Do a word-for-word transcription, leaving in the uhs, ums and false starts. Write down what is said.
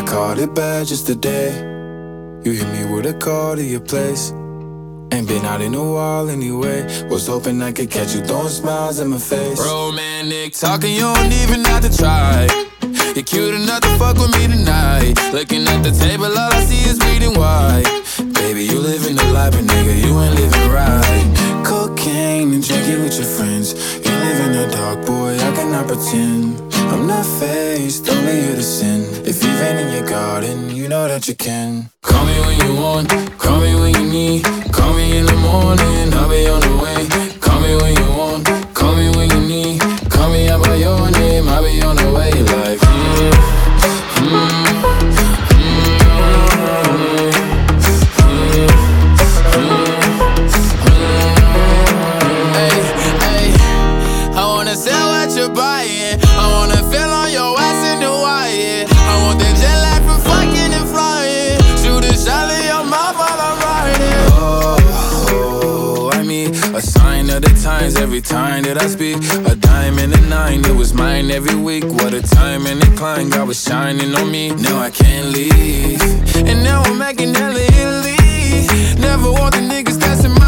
caught it bad just today. You hit me with a call to your place. Ain't been out in a while anyway. Was hoping I could catch you throwing smiles in my face. Romantic talking, you don't even have to try. You're cute enough to fuck with me tonight. Looking at the table, all I see is bleeding white. Baby, you living the life, but nigga, you ain't living right. Cocaine and drinking with your friends. You live in the dark, boy, I cannot pretend. I'm not faced, only here to sin. If you've been in your garden, you know that you can. Call me when you want, call me when you need. Call me in the morning, I'll be on the way. Call me when you want, call me when you need. Call me out by your name, I'll be on the way. Like, mm, mm, sell what you're buying. I wanna feel on your ass in the wire. I want that jet lag from fucking and flying. Shoot a shot in your mouth while I'm riding. Oh, I mean, a sign of the times every time that I speak. A dime and a nine, it was mine every week. What a time and a climb, God was shining on me. Now I can't leave, and now I'm making hella Italy. Never want the niggas that's in my